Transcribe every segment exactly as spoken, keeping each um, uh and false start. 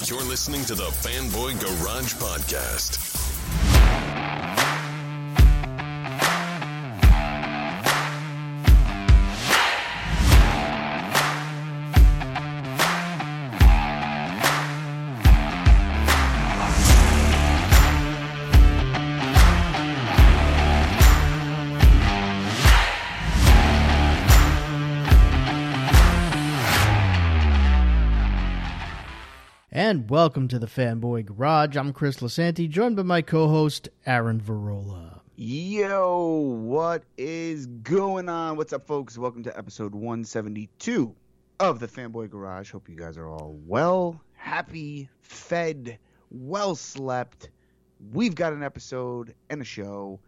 You're listening to the Fanboy Garage Podcast. And welcome to the Fanboy Garage. I'm Chris Lasanti, joined by my co-host, Aaron Varola. Yo, what is going on? What's up, folks? Welcome to episode one seventy-two of the Fanboy Garage. Hope you guys are all well, happy, fed, well slept. We've got an episode and a show.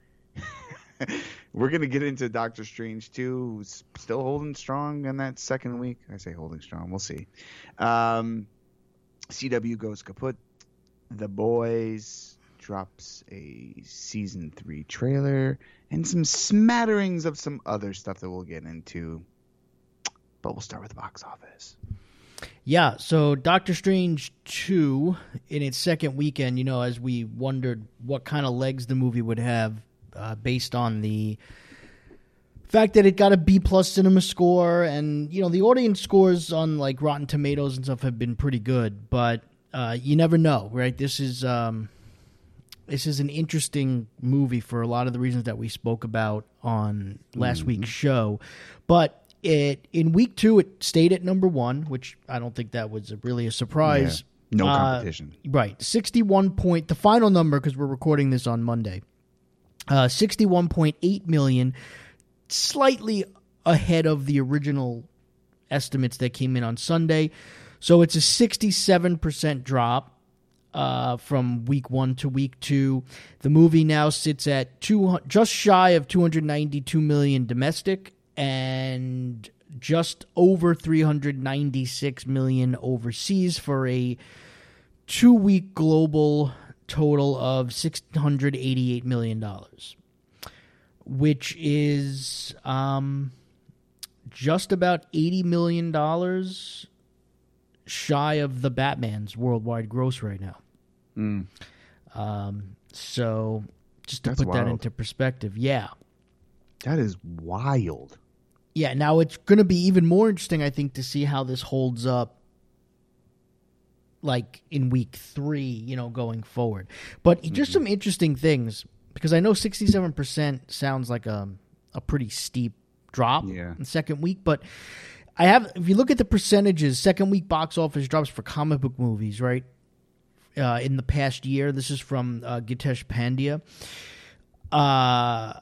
We're going to get into Doctor Strange two, who's still holding strong in that second week. I say holding strong. We'll see. Um... C W goes kaput. The Boys drops a season three trailer and some smatterings of some other stuff that we'll get into. But we'll start with the box office. Yeah, so Doctor Strange two, in its second weekend, you know, as we wondered what kind of legs the movie would have uh, based on the fact that it got a B plus cinema score, and you know the audience scores on like Rotten Tomatoes and stuff have been pretty good, but uh, you never know, right? This is um, this is an interesting movie for a lot of the reasons that we spoke about on last mm-hmm. week's show. But it in week two it stayed at number one, which I don't think that was a, really a surprise. Yeah, no competition, uh, right? Sixty-one point the final number because we're recording this on Monday. Uh, Sixty-one point eight million. Slightly ahead of the original estimates that came in on Sunday. So it's a sixty-seven percent drop uh, from week one to week two. The movie now sits at two, just shy of two hundred ninety-two million domestic and just over three hundred ninety-six million overseas for a two-week global total of six hundred eighty-eight million dollars. Which is um, just about eighty million dollars shy of the Batman's worldwide gross right now. Mm. Um, so just to That's put wild. that into perspective, yeah. That is wild. Yeah, now it's going to be even more interesting, I think, to see how this holds up like in week three, you know, going forward. But mm-hmm. just some interesting things. Because I know sixty-seven percent sounds like a a pretty steep drop yeah. in the second week, but I have if you look at the percentages, second week box office drops for comic book movies, right? Uh, in the past year, this is from uh, Gitesh Pandya. Uh,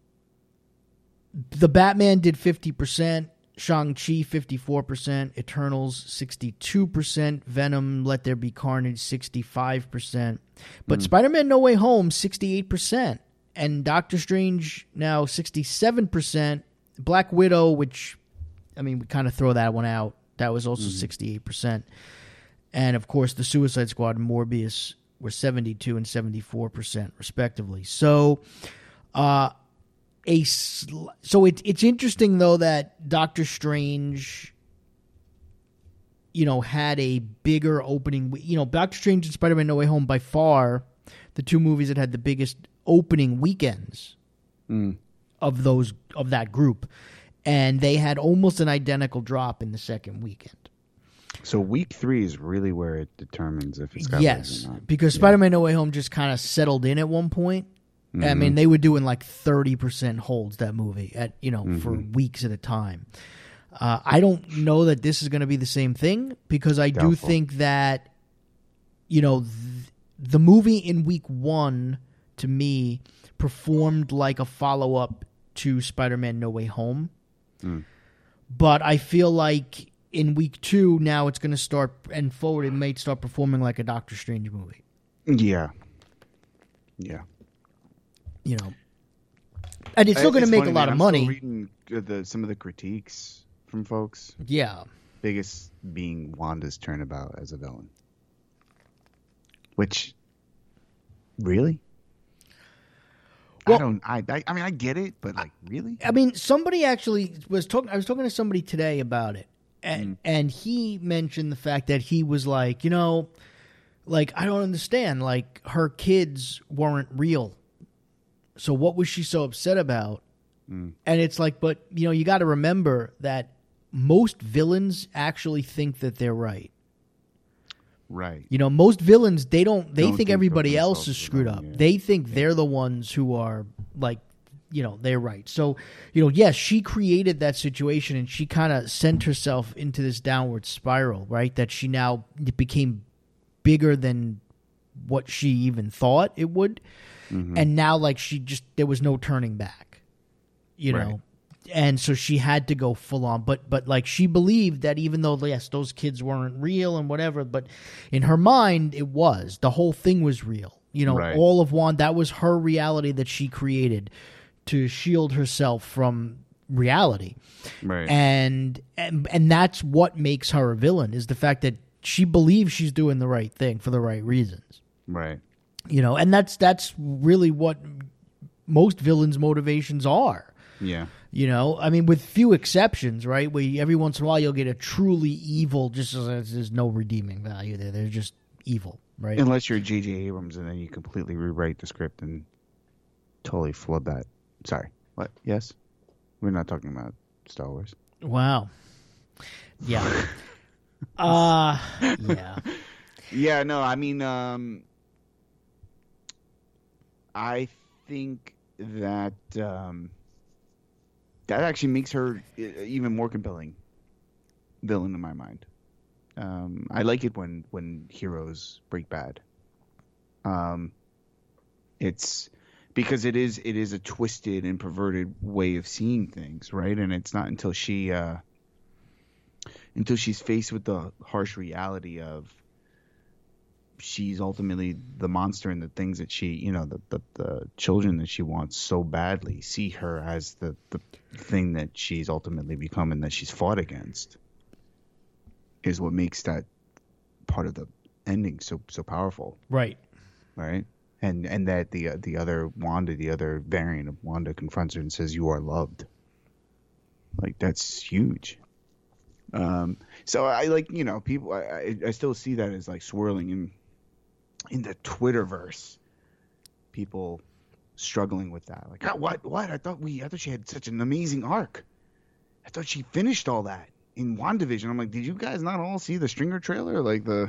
the Batman did fifty percent, Shang-Chi fifty-four percent, Eternals sixty-two percent, Venom Let There Be Carnage sixty-five percent. But mm. Spider-Man No Way Home, sixty-eight percent. And Doctor Strange, now sixty-seven percent. Black Widow, which, I mean, we kind of throw that one out. That was also mm. sixty-eight percent. And, of course, the Suicide Squad and Morbius were seventy-two and seventy-four percent, respectively. So, uh, a sl- so it, it's interesting, though, that Doctor Strange, you know, had a bigger opening. You know, Doctor Strange and Spider-Man No Way Home, by far, the two movies that had the biggest opening weekends mm. of those of that group. And they had almost an identical drop in the second weekend. So week three is really where it determines if it's got yes, or not. because yeah. Spider-Man No Way Home just kind of settled in at one point. Mm-hmm. I mean, they were doing like thirty percent holds, that movie, at you know mm-hmm. for weeks at a time. Uh, I don't know that this is going to be the same thing because I Doubtful. do think that, you know, th- the movie in week one, to me, performed like a follow-up to Spider-Man No Way Home. Mm. But I feel like in week two, now it's going to start, and forward, it may start performing like a Doctor Strange movie. Yeah. Yeah. You know. And it's still going to make funny, a lot man. of I'm money. Still reading the, some of the critiques from folks. Yeah. Biggest being Wanda's turnabout as a villain. Which, really? Well, I don't. I, I. I mean, I get it, but like, really? I mean, somebody actually was talking. I was talking to somebody today about it, and mm. and he mentioned the fact that he was like, you know, like, I don't understand. Like, her kids weren't real. So what was she so upset about? Mm. And it's like, but, you know, you got to remember that most villains actually think that they're right. Right. You know, most villains, they don't, they Don't think think everybody of else is themselves screwed as up. well, yeah. They think Yeah. they're the ones who are, like, you know, they're right. So, you know, yes, she created that situation and she kind of sent herself into this downward spiral, right? That she now it became bigger than what she even thought it would. Mm-hmm. And now, like, she just, there was no turning back, you know? Right. And so she had to go full on. But, but like, she believed that even though, yes, those kids weren't real and whatever, but in her mind, it was. The whole thing was real. You know, Right. all of Wanda, that was her reality that she created to shield herself from reality. Right. And, and and that's what makes her a villain, is the fact that she believes she's doing the right thing for the right reasons. Right. You know, and that's that's really what most villains' motivations are. Yeah. You know, I mean, with few exceptions, right? Where you, every once in a while you'll get a truly evil, just as there's no redeeming value there. They're just evil, right? Unless you're J J Abrams and then you completely rewrite the script and totally flub that. Sorry. What? Yes? We're not talking about Star Wars. Wow. Yeah. uh yeah. Yeah, no, I mean, um, I think that um, that actually makes her even more compelling villain in my mind. Um, I like it when, when heroes break bad. Um, it's because it is it is a twisted and perverted way of seeing things, right? And it's not until she uh, until she's faced with the harsh reality of she's ultimately the monster, and the things that she, you know, the, the, the children that she wants so badly see her as the, the thing that she's ultimately become and that she's fought against, is what makes that part of the ending so so powerful. Right. Right. And and that the uh, the other Wanda, the other variant of Wanda, confronts her and says, "You are loved." Like, that's huge. Um, so I like, you know, people. I, I I still see that as like swirling in in the Twitterverse. People struggling with that. Like, oh, what? What? I thought we. I thought she had such an amazing arc. I thought she finished all that in WandaVision. I'm like, did you guys not all see the Stringer trailer? Like the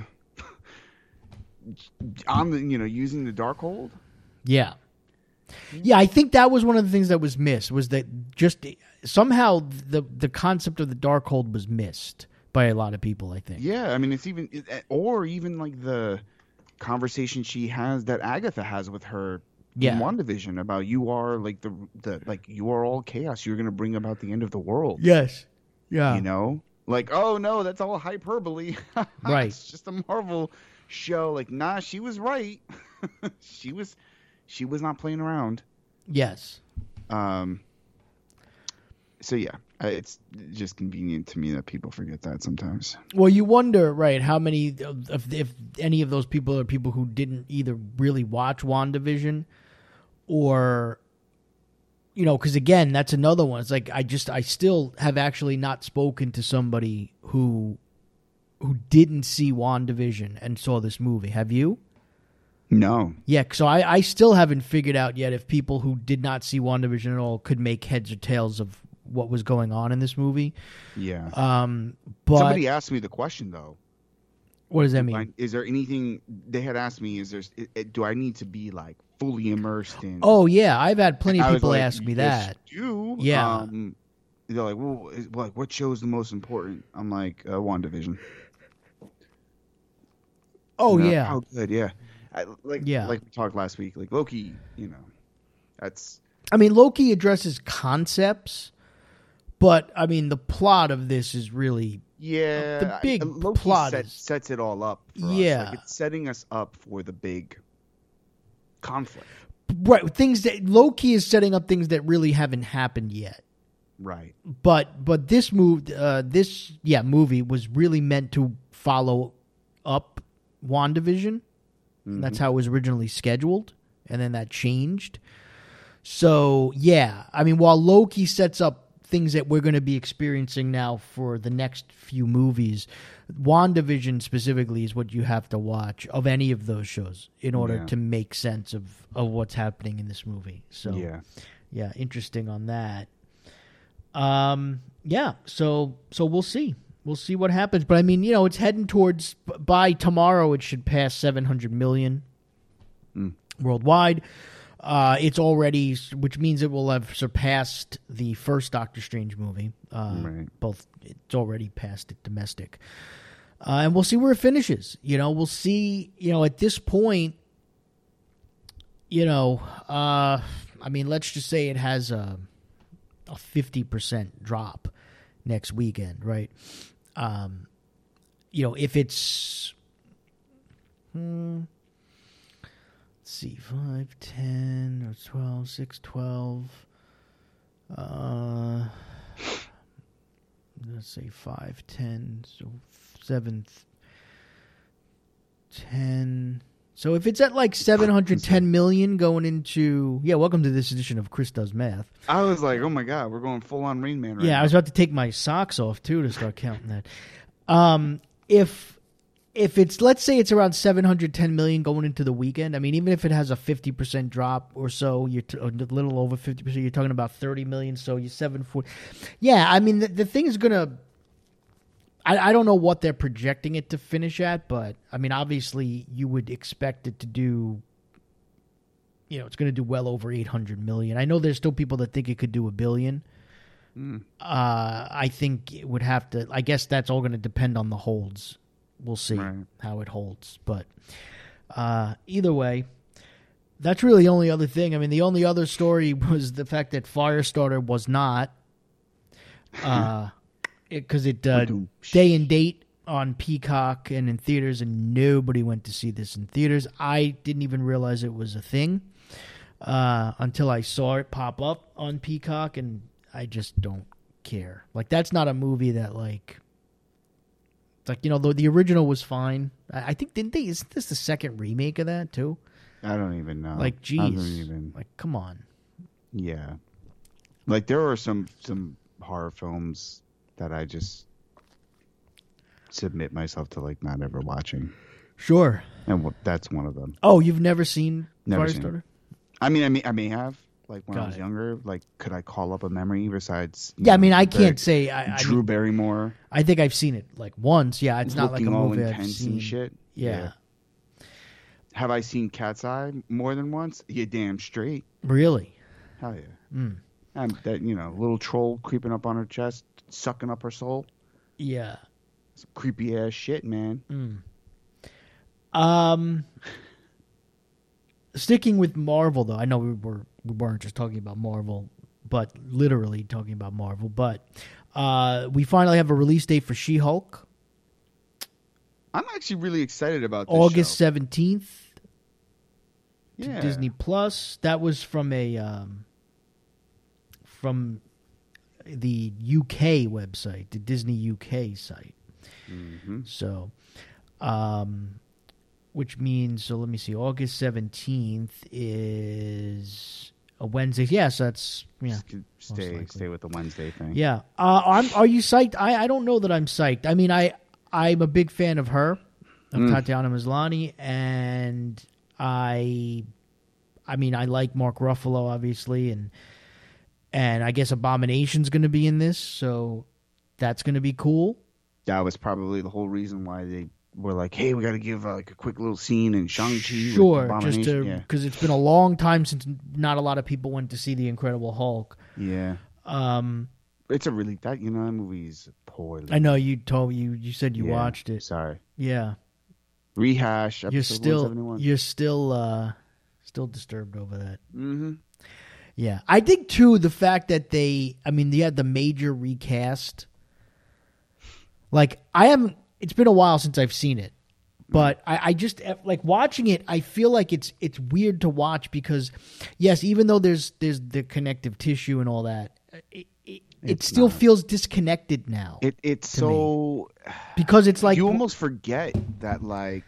on the, you know, using the Darkhold. Yeah. Yeah, I think that was one of the things that was missed, was that just somehow the the concept of the Darkhold was missed by a lot of people, I think. Yeah, I mean, it's even, or even like the conversation she has that Agatha has with her Yeah. in WandaVision about, you are like the the like you are all chaos. You're going to bring about the end of the world. Yes. Yeah. You know, like, oh no, that's all hyperbole. Right. It's just a Marvel show. Like, nah, she was right. she was she was not playing around. Yes. Um. So yeah, it's just convenient to me that people forget that sometimes. Well, you wonder, right, how many, if, if any of those people are people who didn't either really watch WandaVision or, you know, because again, that's another one. It's like, I just, I still have actually not spoken to somebody who, who didn't see WandaVision and saw this movie. Have you? No. Yeah, so I, I still haven't figured out yet if people who did not see WandaVision at all could make heads or tails of what was going on in this movie. Yeah. Um, but Somebody asked me the question though. What does that mean? Is there anything they had asked me? Is there? Do I need to be like fully immersed in? Oh yeah, I've had plenty of I was people like, ask me yes, that. you do. Yeah. Um, they're like, well, is, like, what show is the most important? I'm like, uh, WandaVision. Oh You know? yeah. Oh good, yeah. I, like Yeah. like we talked last week. Like Loki, you know, that's I mean, Loki addresses concepts, but I mean, the plot of this is really yeah. The big I- Loki plot set, is- sets it all up. For Yeah. us. Like, it's setting us up for the big conflict. right. Things that Loki is setting up things that really haven't happened yet. Right. But but this move, uh, this yeah movie was really meant to follow up WandaVision. Mm-hmm. That's how it was originally scheduled, and then that changed. So yeah, I mean, while Loki sets up things that we're going to be experiencing now for the next few movies. WandaVision specifically is what you have to watch of any of those shows in order Yeah. to make sense of, of what's happening in this movie. So, Yeah. yeah, interesting on that. Um, yeah, so so we'll see. We'll see what happens. But, I mean, you know, it's heading towards, by tomorrow, it should pass seven hundred million Mm. worldwide. Uh, it's already, which means it will have surpassed the first Doctor Strange movie. Uh, Right. Both, it's already passed it domestic. Uh, and we'll see where it finishes. You know, we'll see, you know, at this point, you know, uh, I mean, let's just say it has a, a fifty percent drop next weekend, right? Um, you know, if it's, hmm, let's see, five, ten, or twelve, six, twelve, uh, let's say five, ten, so seven, ten. So if it's at like seven hundred ten million going into, yeah, welcome to this edition of Chris Does Math. I was like, oh my God, we're going full on Rain Man right Yeah, now. I was about to take my socks off too to start counting that. Um, if if it's, let's say it's around seven hundred ten million going into the weekend. I mean, even if it has a fifty percent drop or so, you're t- a little over fifty percent. You're talking about thirty million. So you're seven forty. Yeah, I mean, the, the thing is gonna. I, I don't know what they're projecting it to finish at, but I mean, obviously, you would expect it to do. You know, it's going to do well over eight hundred million. I know there's still people that think it could do a billion. Mm. Uh, I think it would have to. I guess that's all going to depend on the holds. We'll see Right. how it holds, but uh, either way, that's really the only other thing. I mean, the only other story was the fact that Firestarter was not, because uh, it, 'cause it uh, day and date on Peacock and in theaters, and nobody went to see this in theaters. I didn't even realize it was a thing uh, until I saw it pop up on Peacock, and I just don't care. Like, that's not a movie that, like, it's like, you know, the, the original was fine. I, I think, didn't they, isn't this the second remake of that, too? I don't even know. Like, I geez. don't even. Like, come on. Yeah. Like, there are some some horror films that I just submit myself to, like, not ever watching. Sure. And wh- that's one of them. Oh, you've never seen Never seen Firestarter? it. I mean, I mean, I may have. Like, when Got I was it. younger, like, could I call up a memory besides... you Yeah, I know, mean, I Drew can't Bar- say. I, I, Drew Barrymore. I think I've seen it, like, once. Yeah, it's not like a looking all movie I've intense seen. and shit. Yeah. Have I seen Cat's Eye more than once? You damn straight. Really? Hell yeah. Mm. And that, you know, little troll creeping up on her chest, sucking up her soul. Yeah. Some creepy ass shit, man. Mm. Um, sticking with Marvel, though, I know we were we weren't just talking about Marvel, but literally talking about Marvel. But uh, we finally have a release date for She-Hulk, I'm actually really excited about this August show. seventeenth to Yeah. Disney Plus. That was from a um, from the U K website, the Disney U K site. Mm-hmm. So, um, which means, so let me see, August seventeenth is a Wednesday. Yes, that's, yeah. Stay, likely. stay with the Wednesday thing. Yeah. Uh, I'm, are you psyched? I, I don't know that I'm psyched. I mean, I, I'm a big fan of her, of Mm. Tatiana Maslany, and I, I mean, I like Mark Ruffalo, obviously, and, and I guess Abomination's going to be in this, so that's going to be cool. That was probably the whole reason why they were like, hey, we got to give uh, like a quick little scene in Shang-Chi. Sure, with just to, Abomination. because it's been a long time since not a lot of people went to see The Incredible Hulk. Yeah. Um, yeah. It's a really, that, you know, that movie's poorly. I know you told you you said you Yeah, watched it. Sorry. Yeah, Rehash, episode you're still one seventy-one. you're still uh, still disturbed over that. Mm-hmm. Yeah, I think too the fact that they, I mean, they had the major recast. Like, I haven't. It's been a while since I've seen it, but I, I just like watching it. I feel like it's it's weird to watch because, yes, even though there's there's the connective tissue and all that, it it, it It's still not. feels disconnected now It, it's to me. so... because it's like you almost forget that, like,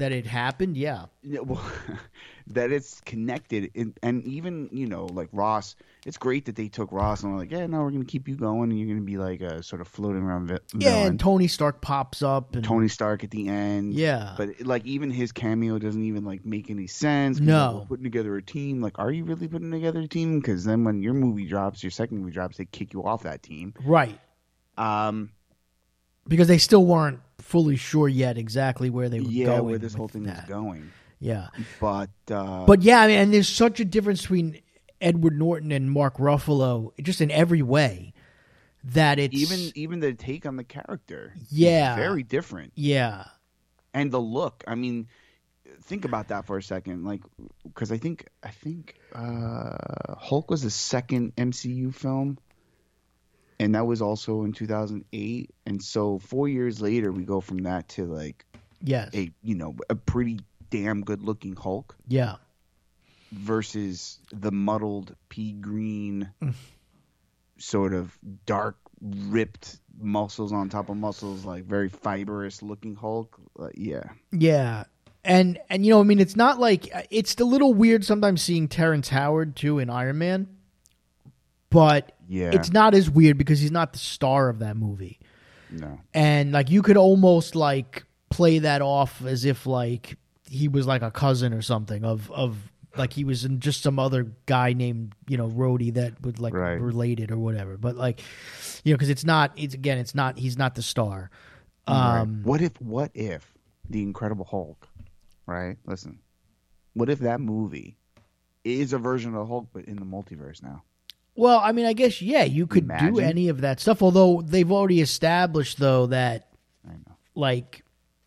that it happened. Yeah, Yeah, well, that it's connected, and, and even you know, like Ross, it's great that they took Ross and were like, yeah, no, we're gonna keep you going, and you're gonna be like a sort of floating around vi- yeah. villain. And Tony Stark pops up, and Tony Stark at the end. Yeah. But like even his cameo doesn't even like make any sense. 'Cause, No. like, we're putting together a team. Like, are you really putting together a team? Because then when your movie drops, your second movie drops, they kick you off that team. right, Um, because they still weren't fully sure yet exactly where they were yeah, going. where this with whole thing that. is going. Yeah, But uh, but yeah, I mean, and there's such a difference between Edward Norton and Mark Ruffalo, just in every way, that it's even even the take on the character, Yeah. is very different. yeah, And the look, I mean, think about that for a second, like, because I think I think uh, Hulk was the second M C U film, and that was also in two thousand eight. And so four years later, we go from that to like yes, a you know a pretty damn good looking Hulk yeah, versus the muddled pea green, sort of dark ripped muscles on top of muscles, like very fibrous looking Hulk. Uh, yeah. yeah. And and you know, I mean, it's not like it's a little weird sometimes seeing Terrence Howard too in Iron Man, but Yeah. it's not as weird because he's not the star of that movie. No. And like you could almost like play that off as if like he was like a cousin or something of of like he was in just some other guy named, you know, Rhodey that would like Right. related or whatever. But like, you know, because it's not it's again it's not he's not the star. Right. Um, What if what if the Incredible Hulk, right? Listen. What if that movie is a version of Hulk but in the multiverse now? Well, I mean, I guess yeah, you could do Imagine. any of that stuff. Although they've already established though that I know. like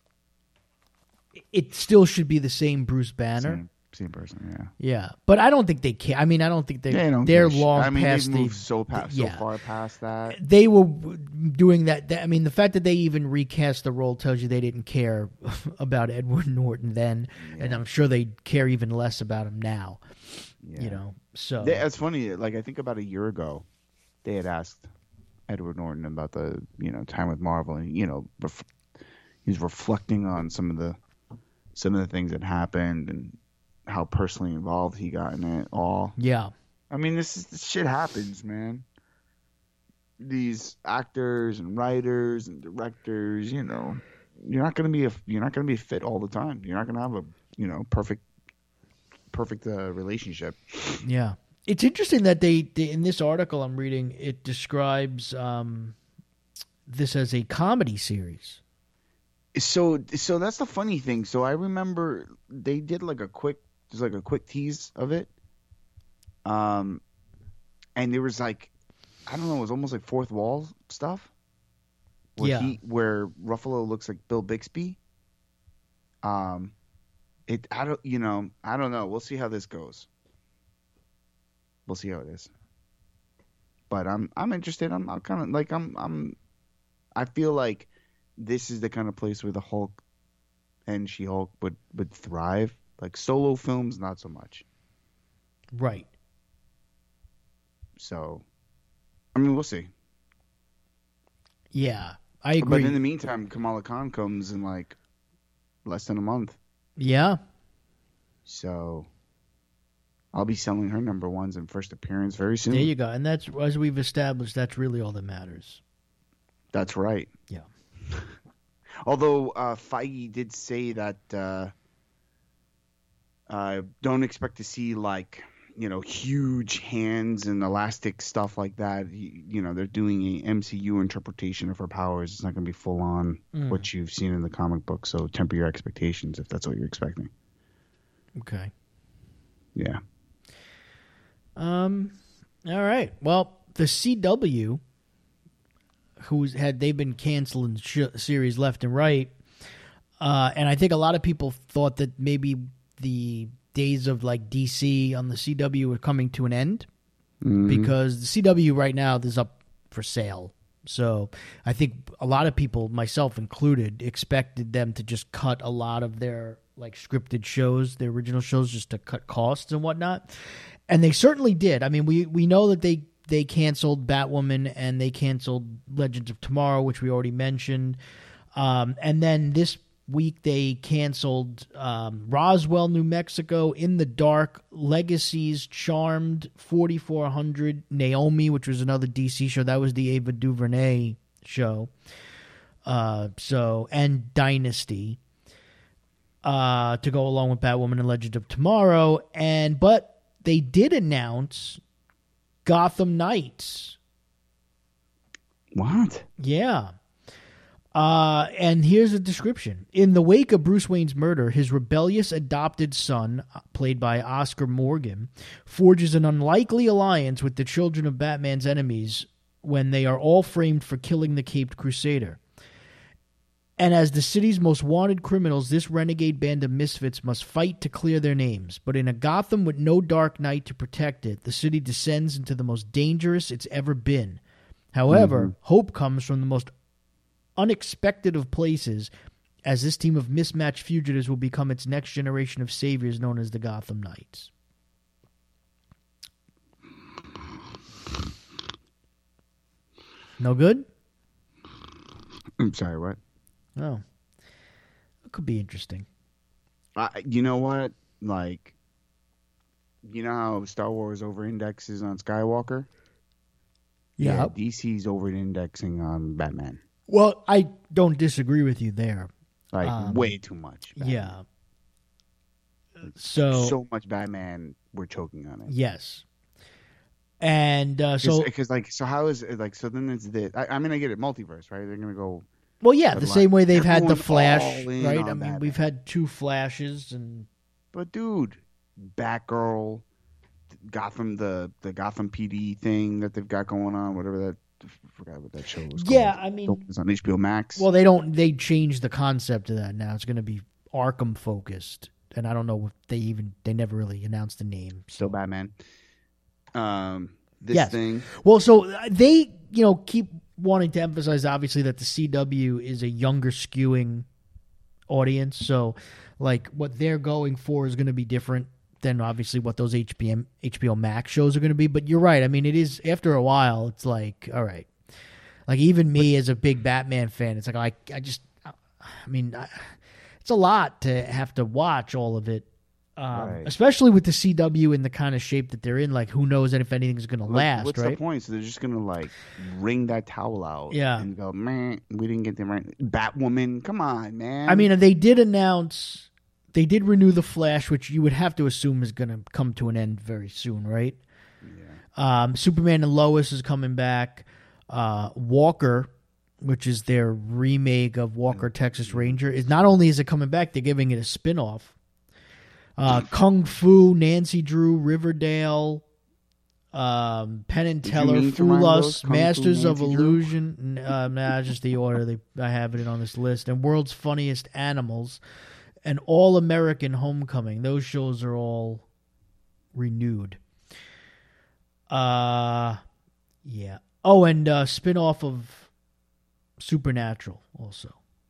it still should be the same Bruce Banner. Same, same person, yeah. Yeah, but I don't think they care. I mean, I don't think they They don't they're give a shit. long I mean, past they've the moved so past, yeah. so far past that. They were doing that, that. I mean, the fact that they even recast the role tells you they didn't care about Edward Norton then, and I'm sure they care even less about him now. Yeah. You know, so They, it's funny. Like I think about a year ago, they had asked Edward Norton about the you know time with Marvel, and you know ref- he was reflecting on some of the some of the things that happened and how personally involved he got in it all. yeah, I mean, this, is, this shit happens, man. These actors and writers and directors, you know, you're not gonna be a you're not gonna be fit all the time. You're not gonna have a you know perfect perfect uh, relationship. yeah. It's interesting that they, they in this article I'm reading it describes um, this as a comedy series. So so that's the funny thing. So I remember they did like a quick just like a quick tease of it. Um and there was like I don't know, it was almost like fourth wall stuff. Where Yeah. he where Ruffalo looks like Bill Bixby. Um it I don't you know, I don't know. We'll see how this goes. We'll see how it is. But I'm I'm interested. I'm, I'm kind of like I'm I'm I feel like this is the kind of place where the Hulk and She-Hulk would, would thrive. Like solo films, not so much. Right. So, I mean, we'll see. Yeah, I agree. But in the meantime, Kamala Khan comes in like less than a month. yeah. So, I'll be selling her number ones and first appearance very soon. There you go. And that's, as we've established, that's really all that matters. That's right. Yeah. Although uh, Feige did say that uh, uh, don't expect to see like you know huge hands and elastic stuff like that. You, you know they're doing a M C U interpretation of her powers. It's not going to be full on Mm. what you've seen in the comic book. So temper your expectations if that's what you're expecting. Okay. Yeah. Um. All right. Well, the C W, who's had they've been canceling sh- series left and right, uh, and I think a lot of people thought that maybe the days of like D C on the C W were coming to an end Mhm. because the C W right now is up for sale. So I think a lot of people, myself included, expected them to just cut a lot of their like scripted shows, their original shows, just to cut costs and whatnot. And they certainly did. I mean, we, we know that they, they canceled Batwoman and they canceled Legends of Tomorrow, which we already mentioned. Um, and then this week they canceled um, Roswell, New Mexico, In the Dark, Legacies, Charmed, forty-four hundred, Naomi, which was another D C show. That was the Ava DuVernay show. Uh, so and Dynasty uh, to go along with Batwoman and Legend of Tomorrow. And but they did announce Gotham Knights. What? Yeah. Uh, and here's a description. In the wake of Bruce Wayne's murder, his rebellious adopted son, played by Oscar Morgan, forges an unlikely alliance with the children of Batman's enemies when they are all framed for killing the Caped Crusader. And as the city's most wanted criminals, this renegade band of misfits must fight to clear their names. But in a Gotham with no Dark Knight to protect it, the city descends into the most dangerous it's ever been. However, mm-hmm. hope comes from the most unexpected of places, as this team of mismatched fugitives will become its next generation of saviors known as the Gotham Knights. No good? I'm sorry, what? Oh. It could be interesting. Uh, you know what? Like, you know how Star Wars over-indexes on Skywalker? Yeah. yeah D C's over-indexing on Batman. Well, I don't disagree with you there. Like, um, way too much. Batman. Yeah. So so much Batman, we're choking on it. Yes. And uh, so... Because, like, so how is it, like, so then it's the... I, I mean, I get it, multiverse, right? They're going to go... Well, yeah, the like, same way they've had the Flash, right? I mean, Batman. we've had two Flashes and... But, dude, Batgirl, Gotham, the, the Gotham P D thing that they've got going on, whatever that... I forgot what that show was called. Yeah, I mean... It's on H B O Max. Well, they don't... They changed the concept of that now. It's going to be Arkham-focused. And I don't know if they even... They never really announced the name. Still Batman. Um, this yes. thing... Well, so they, you know, keep wanting to emphasize, obviously, that the C W is a younger skewing audience. So, like, what they're going for is going to be different than, obviously, what those H B M, H B O Max shows are going to be. But you're right. I mean, it is... After a while, it's like, all right. Like, even me as a big Batman fan, it's like, I, I just... I mean... I, it's a lot to have to watch all of it, um, right. especially with the C W in the kind of shape that they're in. Like, who knows if anything's going to last, What's right? the point? So they're just going to, like, wring that towel out yeah. and go, man, we didn't get them right. Batwoman, come on, man. I mean, they did announce, they did renew The Flash, which you would have to assume is going to come to an end very soon, right? Yeah. Um, Superman and Lois is coming back. Uh, Walker, which is their remake of Walker, Texas Ranger, is not only is it coming back, they're giving it a spin-off. Uh, Kung Fu, Nancy Drew, Riverdale, um, Penn and Teller, Fool Us, Masters Fu, of Nancy Illusion. Uh, nah, just the order they I have it on this list. And World's Funniest Animals, and All American Homecoming. Those shows are all renewed. Uh, yeah. Oh, and uh, spin-off of Supernatural also.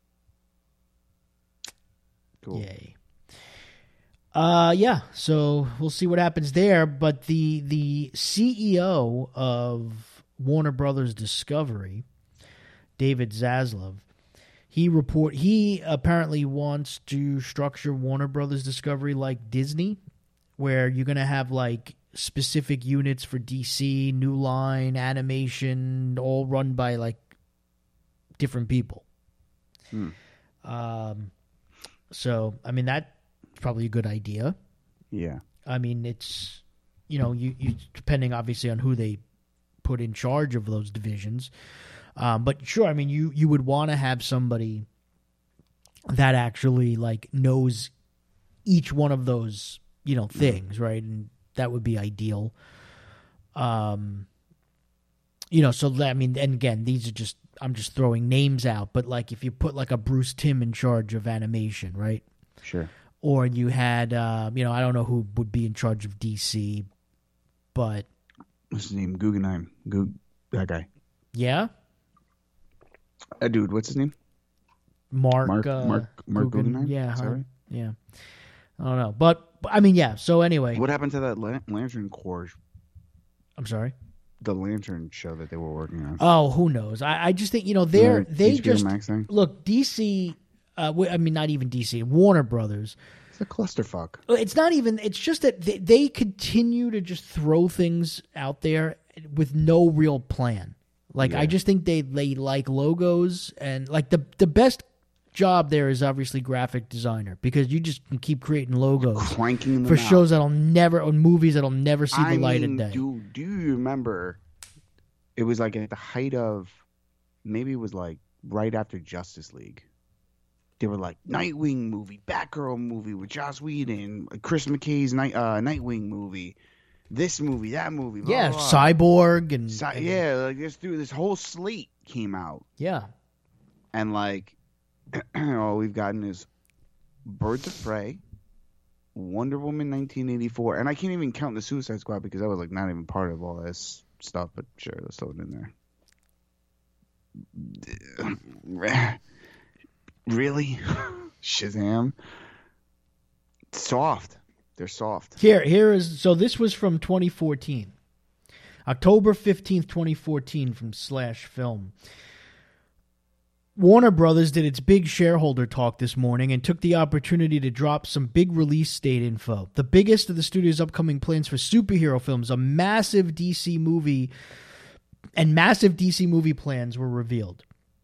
Cool. Yay. Uh yeah, so we'll see what happens there, but the the C E O of Warner Brothers Discovery, David Zaslav, he report he apparently wants to structure Warner Brothers Discovery like Disney, where you're going to have like specific units for D C, New Line, animation, all run by like different people. Hmm. Um, so, I mean, that's probably a good idea. Yeah. I mean, it's, you know, you, you depending obviously on who they put in charge of those divisions. Um, but sure, I mean, you, you would want to have somebody that actually like knows each one of those, you know, things, right? And that would be ideal. Um, you know, so I mean, and again, these are just, I'm just throwing names out, but like if you put like a Bruce Timm in charge of animation, right? Sure. Or you had, uh, you know, I don't know who would be in charge of D C, but What's his name? Guggenheim. Goog, that guy. yeah, Uh, dude, what's his name? Mark, Mark. uh, Mark. Mark Guggen- Guggenheim. yeah, Is that huh? right? yeah. I don't know, but, but I mean, yeah. So anyway, What happened to that Lan- Lantern Corps? I'm sorry. The Lantern show that they were working on. Oh, who knows? I, I just think, you know, they're Their they H B O just Max thing? look D C. Uh, w- I mean, not even D C. Warner Brothers. It's a clusterfuck. It's not even. It's just that they, they continue to just throw things out there with no real plan. Like Yeah. I just think they they like logos, and like the the best job there is obviously graphic designer, because you just can keep creating logos Cranking them for out. shows that'll never, or movies that'll never see the I light mean, of day. Do, do you remember? It was like at the height of, maybe it was like right after Justice League. They were like Nightwing movie, Batgirl movie with Joss Whedon, Chris McKay's Night uh, Nightwing movie, this movie, that movie. Blah, Yeah, blah, blah. Cyborg and, Cy- and yeah, like this dude, this whole slate came out, yeah. and like all we've gotten is Birds of Prey, Wonder Woman nineteen eighty-four, and I can't even count the Suicide Squad because that was like not even part of all this stuff. But sure, let's throw it in there. Really? Shazam? Soft. They're soft. Here, here is so. This was from twenty fourteen, October fifteenth, twenty fourteen, from Slash Film. Warner Brothers did its big shareholder talk this morning and took the opportunity to drop some big release date info. The biggest of the studio's upcoming plans for superhero films, a massive D C movie, and massive D C movie plans were revealed.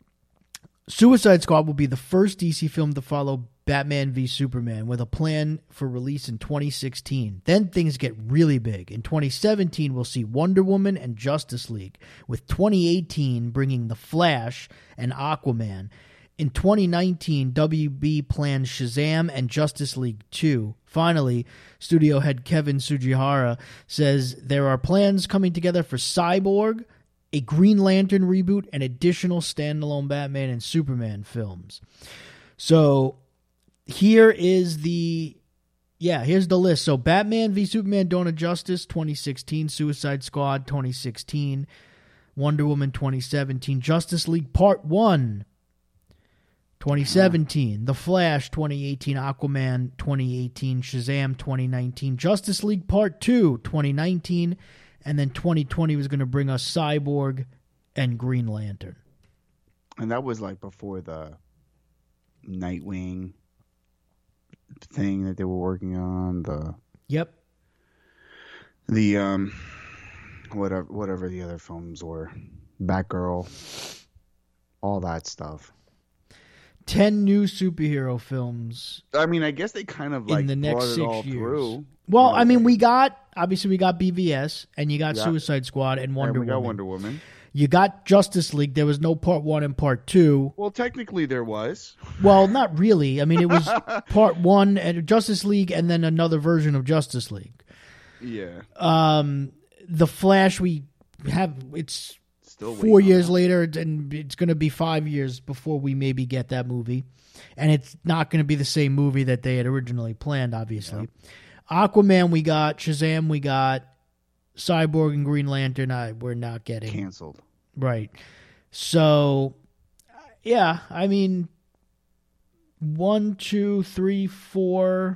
Suicide Squad will be the first D C film to follow Batman v Superman, with a plan for release in twenty sixteen. Then things get really big. In twenty seventeen, we'll see Wonder Woman and Justice League, with twenty eighteen bringing The Flash and Aquaman. In twenty nineteen, W B plans Shazam and Justice League two. Finally, studio head Kevin Tsujihara says there are plans coming together for Cyborg, a Green Lantern reboot, and additional standalone Batman and Superman films. So here is the, yeah, here's the list. So Batman v Superman Dawn of Justice, twenty sixteen. Suicide Squad, twenty sixteen. Wonder Woman, twenty seventeen. Justice League Part one, twenty seventeen. The Flash, twenty eighteen. Aquaman, twenty eighteen. Shazam, twenty nineteen. Justice League Part two, twenty nineteen. And then twenty twenty was going to bring us Cyborg and Green Lantern. And that was like before the Nightwing thing that they were working on. The Yep. the um whatever whatever the other films were, Batgirl, all that stuff. Ten new superhero films I mean, I guess they kind of like in the next brought six it all years. through. Well, You know, I mean, like- we got, obviously we got B V S, and you got Yeah. Suicide Squad and Wonder and we got Woman. Wonder Woman. You got Justice League. There was no part one and part two. Well, technically there was. Well, not really. I mean, it was part one and Justice League, and then another version of Justice League. Yeah. Um, the Flash, we have, it's Still four waiting on years that. later, and it's going to be five years before we maybe get that movie. And it's not going to be the same movie that they had originally planned, obviously. Aquaman, we got. Shazam, we got. Cyborg and Green Lantern, I we're not getting. Canceled. Right. So, yeah, I mean, one, two, three, four,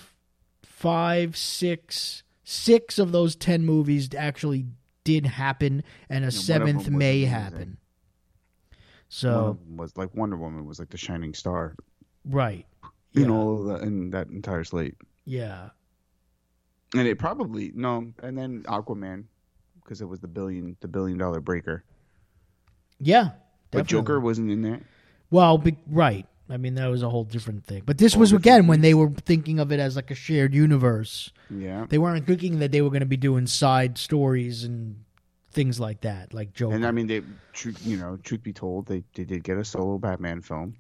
five, six, six of those ten movies actually did happen, and a one of seventh them was may amazing. happen. One So, of them was like Wonder Woman was like the shining star. right. You Yeah. know, in that entire slate. Yeah. And it probably no, and then Aquaman, because it was the billion, the billion dollar breaker. Yeah. But definitely. Joker wasn't in there. Well, be, right. I mean, that was a whole different thing. But this Whole was, different again, when beast. they were thinking of it as like a shared universe. Yeah, They weren't thinking that they were going to be doing side stories and things like that, like Joker. and I mean, they, truth, you know, truth be told, they they did get a solo Batman film.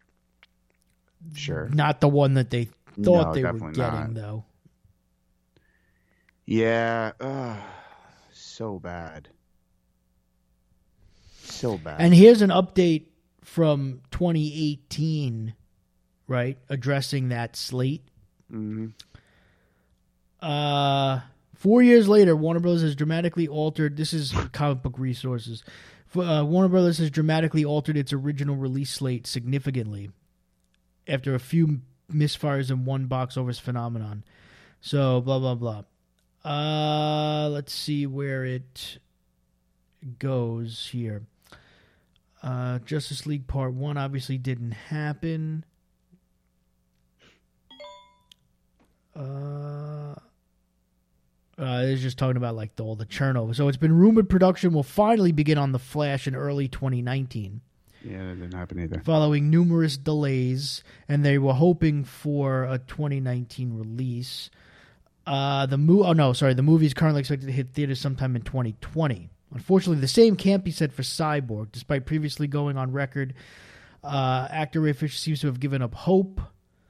Sure. Not the one that they thought No, they were definitely getting, not. though. Yeah. Ugh, so bad. So bad. And here's an update from twenty eighteen, right, addressing that slate. Mhm. Uh, four years later, Warner Brothers has dramatically altered. This is comic book resources. Uh, Warner Brothers has dramatically altered its original release slate significantly after a few misfires and one box office phenomenon. So blah blah blah. Uh, let's see where it goes here. Uh, Justice League Part One obviously didn't happen. Uh, uh, it's just talking about like the, all the churnover. So it's been rumored production will finally begin on The Flash in early twenty nineteen. Yeah, that didn't happen either. Following numerous delays, and they were hoping for a twenty nineteen release. Uh, the mo- Oh no, sorry. The movie is currently expected to hit theaters sometime in twenty twenty. Unfortunately, the same can't be said for Cyborg. Despite previously going on record, uh, actor Ray Fisher seems to have given up hope.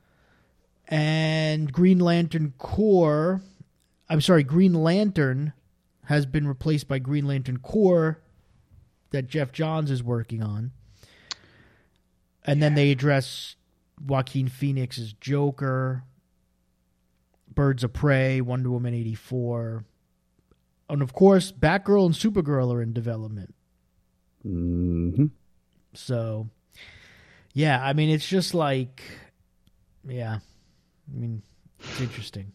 And Green Lantern Corps, I'm sorry, Green Lantern has been replaced by Green Lantern Corps that Jeff Johns is working on. And then they address Joaquin Phoenix's Joker, Birds of Prey, Wonder Woman eighty-four. And of course, Batgirl and Supergirl are in development. Mm-hmm. So, yeah, I mean, it's just like, yeah, I mean, it's interesting.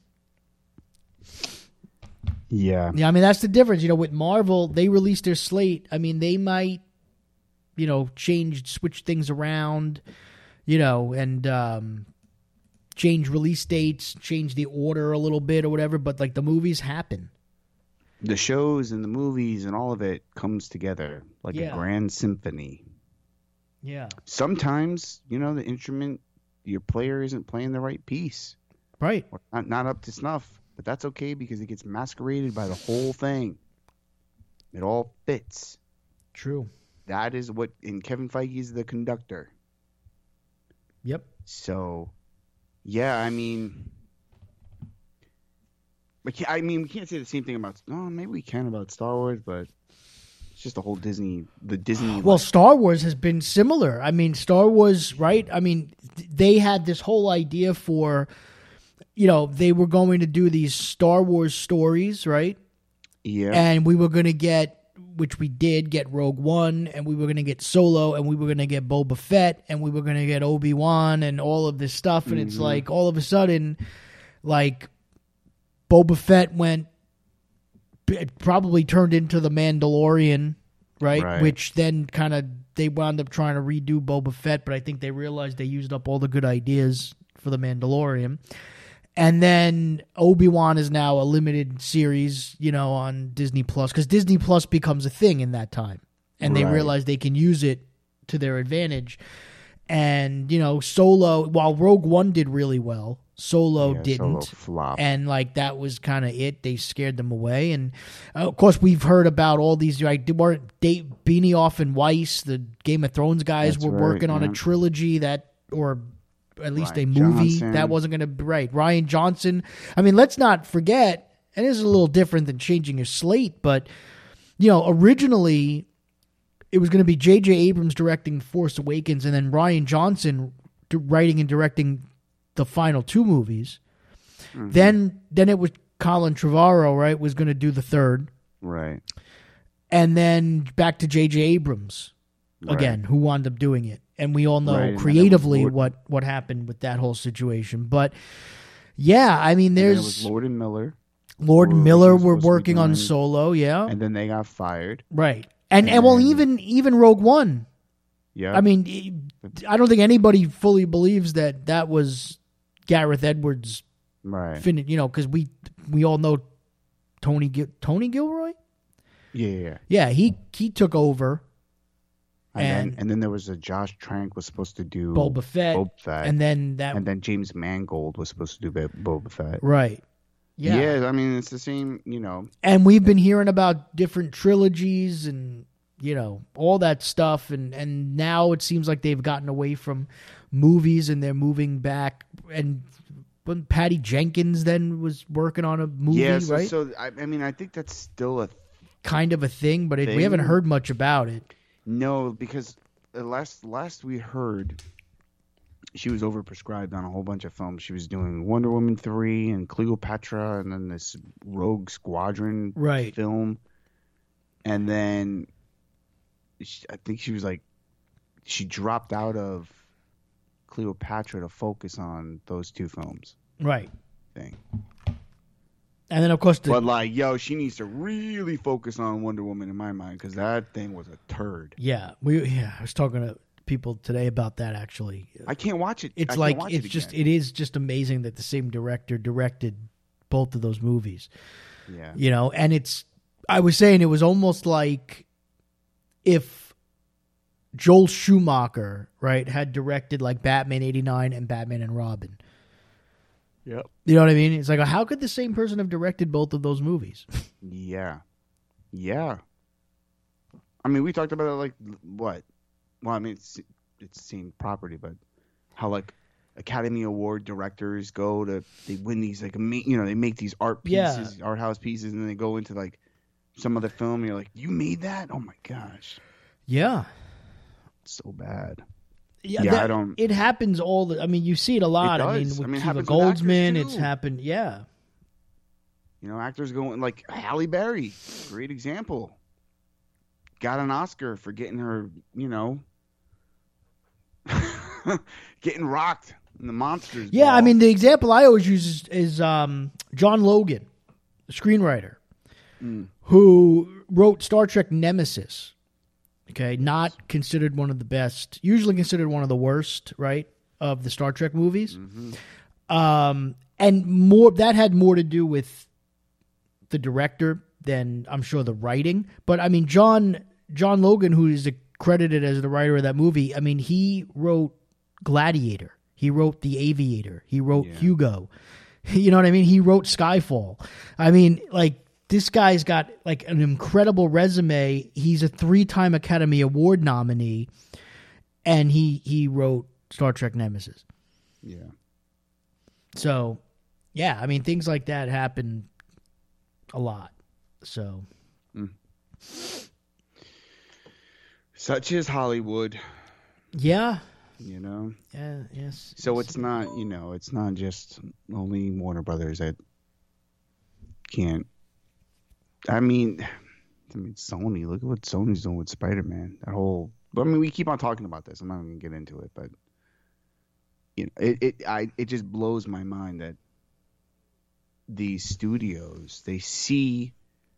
Yeah. Yeah, I mean, that's the difference. You know, with Marvel, they released their slate. I mean, they might, you know, change, switch things around, you know, and um, change release dates, change the order a little bit or whatever. But, like, the movies happen. The shows and the movies and all of it comes together like Yeah. a grand symphony. Yeah. Sometimes, you know, the instrument, your player isn't playing the right piece. Right. Or not, not up to snuff. But that's okay because it gets masqueraded by the whole thing. It all fits. True. That is what, and Kevin Feige is the conductor. Yep. So, yeah, I mean, we can't, I mean, we can't say the same thing about, no, maybe we can about Star Wars, but it's just the whole Disney, the Disney. Well, life. Star Wars has been similar. I mean, Star Wars, right? I mean, th- they had this whole idea for, you know, they were going to do these Star Wars stories, right? Yeah. And we were going to get, which we did, get Rogue One, and we were going to get Solo, and we were going to get Boba Fett, and we were going to get Obi-Wan, and all of this stuff. And mm-hmm. It's like, all of a sudden, like, Boba Fett went, it probably turned into the Mandalorian, right? Right. Which then kind of, they wound up trying to redo Boba Fett, but I think they realized they used up all the good ideas for the Mandalorian. And then Obi-Wan is now a limited series, you know, on Disney Plus, because Disney Plus becomes a thing in that time. And they Right. realize they can use it to their advantage. And, you know, Solo, while Rogue One did really well, Solo Yeah, didn't. Solo flop. And, like, that was kind of it. They scared them away. And, uh, of course, we've heard about all these, like, weren't Dave, Benioff and Weiss, the Game of Thrones guys, That's were right, working on yeah. a trilogy that, or at least Ryan a movie Johnson. that wasn't going to be right. Ryan Johnson. I mean, let's not forget, and this is a little different than changing your slate, but, you know, originally it was going to be J J Abrams directing Force Awakens and then Ryan Johnson d- writing and directing the final two movies. Mm-hmm. Then then it was Colin Trevorrow, right, was going to do the third. Right. And then back to J J Abrams Right. again, who wound up doing it. And we all know Right, and creatively Lord- what, what happened with that whole situation. But, yeah, I mean, And then there's... it was Lord and Miller. Lord who and Miller was were supposed to be working on doing- Solo, yeah. And then they got fired. Right. And, and, well, And- even even Rogue One. Yeah. I mean, I don't think anybody fully believes that that was Gareth Edwards' right. fin- you know, because we we all know Tony Gil- Tony Gilroy. Yeah, yeah, yeah. Yeah, he he took over, And, And- then, and then there was a Josh Trank was supposed to do Boba Fett, Boba Fett. and then that and then James Mangold was supposed to do Bo- Boba Fett. right. Yeah. Yeah, I mean it's the same, you know. And we've been hearing about different trilogies and, you know, all that stuff. And, and now it seems like they've gotten away from movies and they're moving back. And when Patty Jenkins then was working on a movie, Yeah, so, right? so I, I mean I think that's still a kind of a thing, but it, we thing. haven't heard much about it. no because the last last we heard she was overprescribed on a whole bunch of films. She was doing Wonder Woman three and Cleopatra and then this Rogue Squadron Right. film. And then she, I think she was like, she dropped out of Cleopatra to focus on those two films. Right. Thing. And then, of course, the, But like, yo, she needs to really focus on Wonder Woman in my mind because that thing was a turd. yeah, we yeah, I was talking to people today about that. Actually, I can't watch it. it's I like can't watch it's it just again. it is just amazing that the same director directed both of those movies. Yeah. You know, and it's I was saying it was almost like if Joel Schumacher, right, had directed like Batman eighty-nine and Batman and Robin. Yep. You know what I mean? It's like, how could the same person have directed both of those movies? Yeah. Yeah. I mean, we talked about it like what? Well, I mean, it's it's the same property, but how like Academy Award directors go to they win these like ama- you know they make these art pieces, Yeah. art house pieces, and then they go into like some other film. And you're like, you made that? Oh my gosh, Yeah. it's so bad. Yeah, Yeah, that- I don't- It happens all the. I mean, you see it a lot. It I mean, does. with I mean, it Kiva happens with actors, Goldsman, too. it's happened. Yeah, You know, actors going like Halle Berry, great example. Got an Oscar for getting her, you know, getting rocked in the Monsters. yeah. ball. I mean, the example I always use is, is um, John Logan, the screenwriter, Mm. who wrote Star Trek Nemesis. Okay, not considered one of the best. Usually considered one of the worst, right, of the Star Trek movies. Mm-hmm. Um, and more that had more to do with the director than I'm sure the writing. But I mean, John John Logan, who is credited as the writer of that movie, I mean, he wrote Gladiator. He wrote The Aviator. He wrote Yeah. Hugo. You know what I mean? He wrote Skyfall. I mean, like, this guy's got like an incredible resume. He's a three-time Academy Award nominee, and he he wrote Star Trek Nemesis. Yeah. So, yeah, I mean, things like that happen a lot. So, Such is Hollywood, yeah, you know. yeah, yes. So it's not, you know, it's not just only Warner Brothers that can't. I mean, I mean Sony. Look at what Sony's doing with Spider-Man. That whole. But I mean, we keep on talking about this. I'm not going to get into it, but you know, it it I it just blows my mind that these studios they see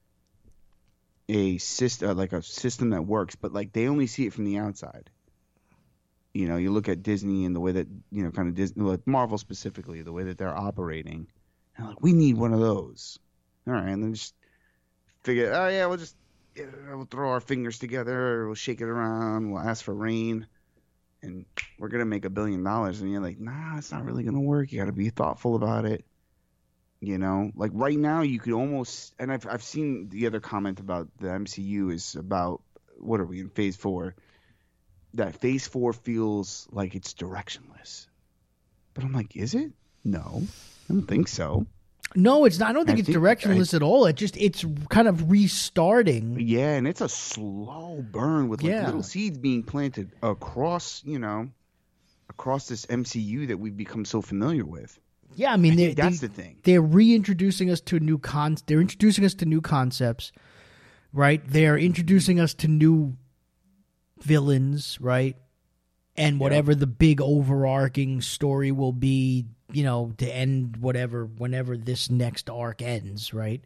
a system like a system that works, but like they only see it from the outside. You know, you look at Disney and the way that, you know, kind of Disney, like Marvel specifically, the way that they're operating. And like, we need one of those. All right, and then just figure, oh yeah, we'll just yeah, we'll throw our fingers together, we'll shake it around, we'll ask for rain, and we're gonna make a billion dollars. And you're like, nah, it's not really gonna work. You got to be thoughtful about it. You know, like right now, you could almost, and I've I've seen the other comment about the M C U is about what are we in phase four? That phase four feels like it's directionless. But I'm like, is it? No, I don't think so. No, it's not. I don't think I it's think- directionless at all. It just it's kind of restarting. Yeah, and it's a slow burn with like Yeah. little seeds being planted across, you know, across this M C U that we've become so familiar with. Yeah, I mean, I they, think that's they, the thing. They're reintroducing us to new con. They're introducing us to new concepts, right? They're introducing us to new villains, right? And whatever the big overarching story will be, you know, to end whatever whenever this next arc ends, right?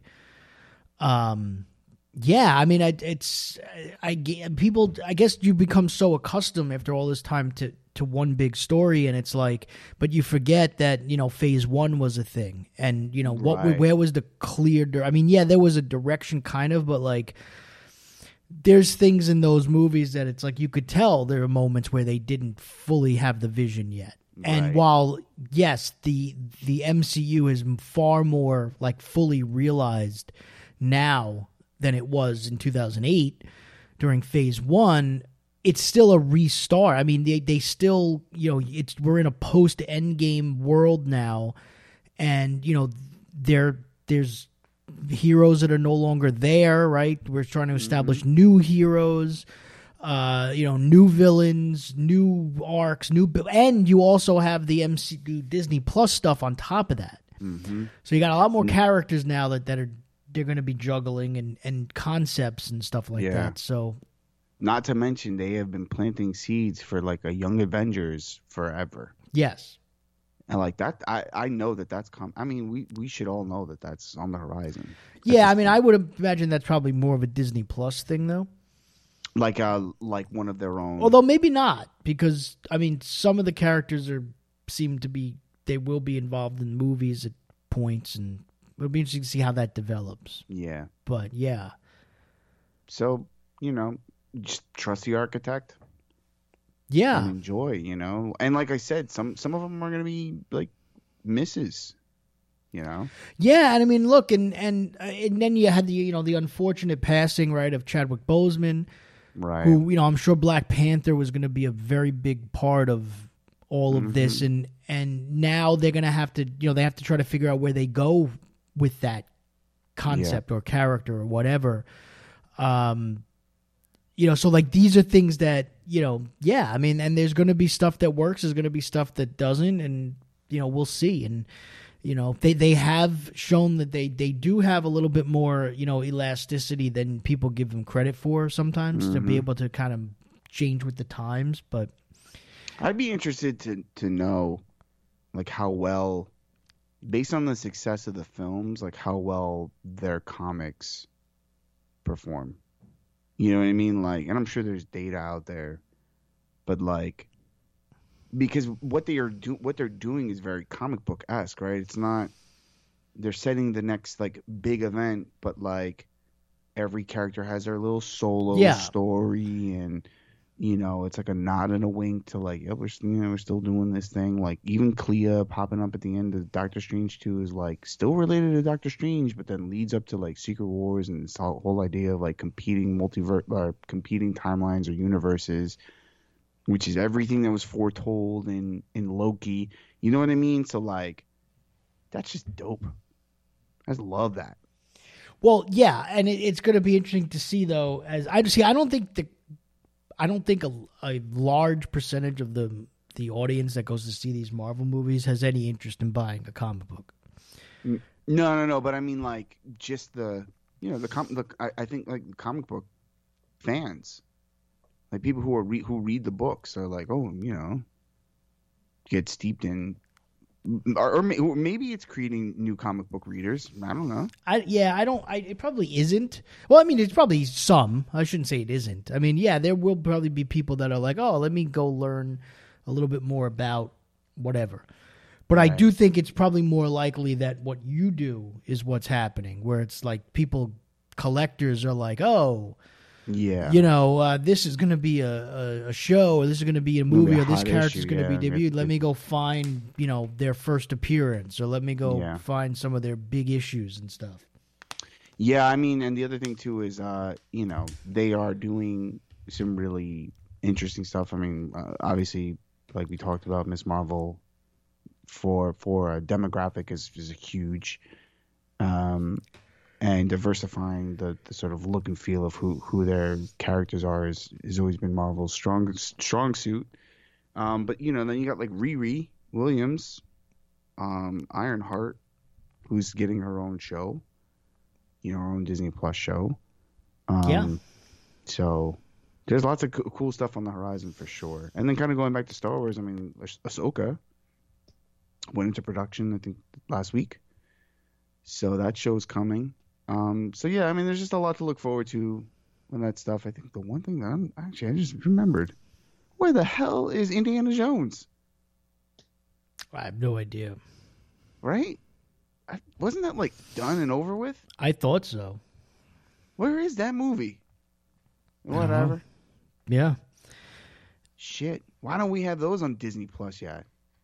Um, yeah, I mean, I, it's I, I people. I guess you become so accustomed after all this time to to one big story, and it's like, but you forget that, you know, phase one was a thing, and you know what? Right. Where was the clear? Di- I mean, yeah, there was a direction, kind of, but like, there's things in those movies that it's like you could tell there are moments where they didn't fully have the vision yet. And Right. while yes, the the M C U is far more like fully realized now than it was in two thousand eight during phase one, it's still a restart. I mean, they they still, you know, it's we're in a post Endgame world now, and you know, there there's heroes that are no longer there, right? We're trying to establish new heroes, uh, you know, new villains, new arcs, new, and you also have the M C U Disney Plus stuff on top of that. Mm-hmm. So you got a lot more characters now that, that are they're going to be juggling and, and concepts and stuff like Yeah. that. So Not to mention they have been planting seeds for like a Young Avengers forever. yes, And like that, I, I know that that's come. I mean, we, we should all know that that's on the horizon. yeah. I mean, I would imagine that's probably more of a Disney Plus thing, though. like uh like one of their own. Although maybe not, because I mean, some of the characters are seem to be they will be involved in movies at points, and it'll be interesting to see how that develops. Yeah. But yeah, So you know, just trust the architect yeah, and enjoy. You know, and like I said, some some of them are gonna be like misses. You know. yeah. And I mean, look, and and uh, and then you had the you know the unfortunate passing, right, of Chadwick Boseman, Right. who you know I'm sure Black Panther was going to be a very big part of all of this, and and now they're going to have to you know they have to try to figure out where they go with that concept or character or whatever. Um, you know, so like these are things that you know, yeah. I mean, and there's going to be stuff that works. There's going to be stuff that doesn't, and you know, we'll see. And you know, they they have shown that they they do have a little bit more you know elasticity than people give them credit for sometimes to be able to kind of change with the times. But I'd be interested to to know, like, how well, based on the success of the films, like how well their comics perform. You know what I mean? Like, and I'm sure there's data out there, but like, because what they are do what they're doing is very comic book esque, right? It's not they're setting the next like big event, but like every character has their little solo Yeah. story, and you know, it's like a nod and a wink to like, yeah, we're s- you know we're still doing this thing. Like even Clea popping up at the end of Doctor Strange two is like still related to Doctor Strange, but then leads up to like Secret Wars and this whole whole idea of like competing multiverse, uh, competing timelines or universes, which is everything that was foretold in in Loki. You know what I mean? So like, that's just dope. I just love that. well, yeah, and it, it's going to be interesting to see though. As I see, I don't think the I don't think a, a large percentage of the the audience that goes to see these Marvel movies has any interest in buying a comic book. No, no, no. But I mean, like, just the, you know, the com. Look, I, I think like comic book fans, like people who are re- who read the books are like, oh, you know, get steeped in, or, or may- or maybe it's creating new comic book readers. I don't know. I yeah, I don't. I it probably isn't. Well, I mean, it's probably some. I shouldn't say it isn't. I mean, yeah, there will probably be people that are like, oh, let me go learn a little bit more about whatever. But I Right. do think it's probably more likely that what you do is what's happening, where it's like people, collectors are like, oh, Yeah. you know, uh, this is going to be a, a, a show, or this is going to be a Gonna movie, be a or this hot character's issue, going to yeah. be debuted. Let me go find, you know, their first appearance, or let me go Yeah. find some of their big issues and stuff. Yeah, I mean, and the other thing too is, uh, you know, they are doing some really interesting stuff. I mean, uh, obviously, like we talked about, Miss Marvel for for a demographic is is a huge, um, and diversifying the, the sort of look and feel of who, who their characters are is has always been Marvel's strong strong suit. Um, but you know, then you got like Riri Williams, um, Ironheart, who's getting her own show. You know, our own Disney Plus show. Um, Yeah. So there's lots of co- cool stuff on the horizon for sure. And then kind of going back to Star Wars, I mean, Ah- Ahsoka went into production, I think, last week. So that show's coming. Um, so yeah, I mean, there's just a lot to look forward to when that stuff. I think the one thing that I'm actually, I just remembered, where the hell is Indiana Jones? I have no idea. Right? I, wasn't that like done and over with? I thought so. Where is that movie? I don't know. Whatever. Yeah. Shit. Why don't we have those on Disney Plus yet?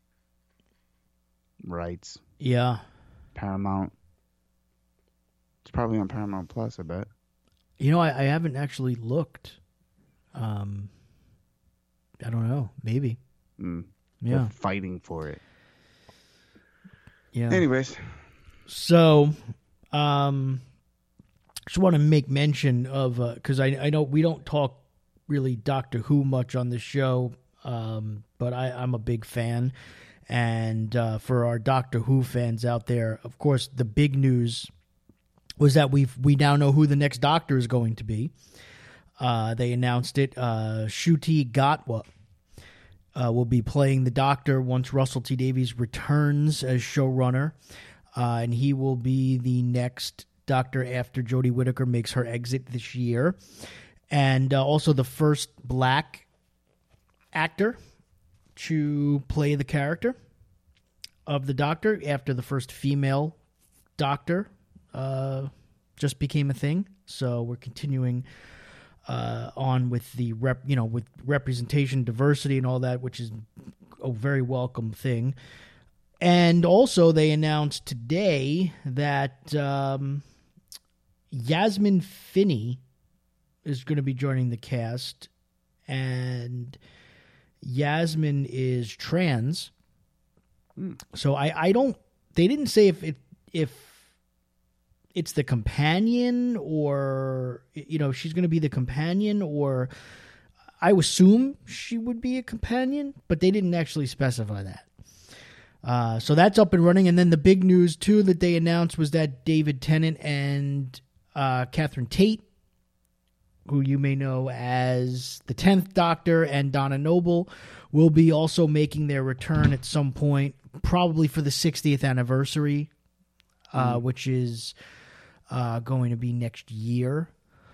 Rights. Yeah. Paramount. It's probably on Paramount Plus, I bet. You know, I, I haven't actually looked. Um, I don't know. Maybe. Mm. Yeah. They're fighting for it. Yeah. Anyways. So, um, just want to make mention of because I I know we don't talk really Doctor Who much on the show, um, but I, I'm a big fan, and uh, for our Doctor Who fans out there, of course, the big news was that we we now know who the next Doctor is going to be. Uh, they announced it. Uh, Ncuti Gatwa uh, will be playing the Doctor once Russell T Davies returns as showrunner. Uh, and he will be the next Doctor after Jodie Whittaker makes her exit this year. and uh, also the first black actor to play the character of the Doctor after the first female Doctor uh, just became a thing. So we're continuing uh, on with the rep, you know, with representation, diversity, and all that, which is a very welcome thing. And also, they announced today that um, Yasmin Finney is going to be joining the cast, and Yasmin is trans. Mm. So I, I don't. They didn't say if it if it's the companion or you know she's going to be the companion, or I assume she would be a companion, but they didn't actually specify that. Uh, so that's up and running. And then the big news, too, that they announced was that David Tennant and uh, Catherine Tate, who you may know as the tenth Doctor, and Donna Noble, will be also making their return at some point, probably for the sixtieth anniversary, uh, mm. which is uh, going to be next year.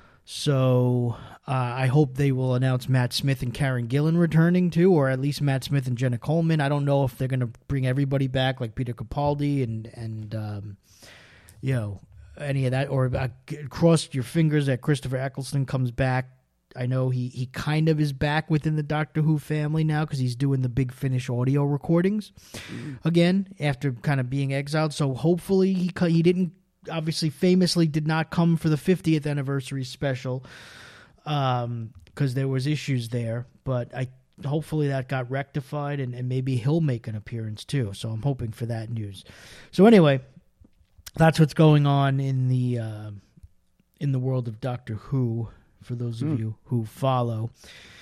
So uh, I hope they will announce Matt Smith and Karen Gillan returning too, or at least Matt Smith and Jenna Coleman. I don't know if they're going to bring everybody back like Peter Capaldi and and um, you know any of that, or uh, cross your fingers that Christopher Eccleston comes back. I know he he kind of is back within the Doctor Who family now because he's doing the Big Finish audio recordings mm. again after kind of being exiled. So hopefully he he didn't. Obviously, famously did not come for the fiftieth anniversary special um, because there was issues there. But I hopefully that got rectified, and, and maybe he'll make an appearance too. So I'm hoping for that news. So anyway, that's what's going on in the uh, in the world of Doctor Who for those of mm. you who follow.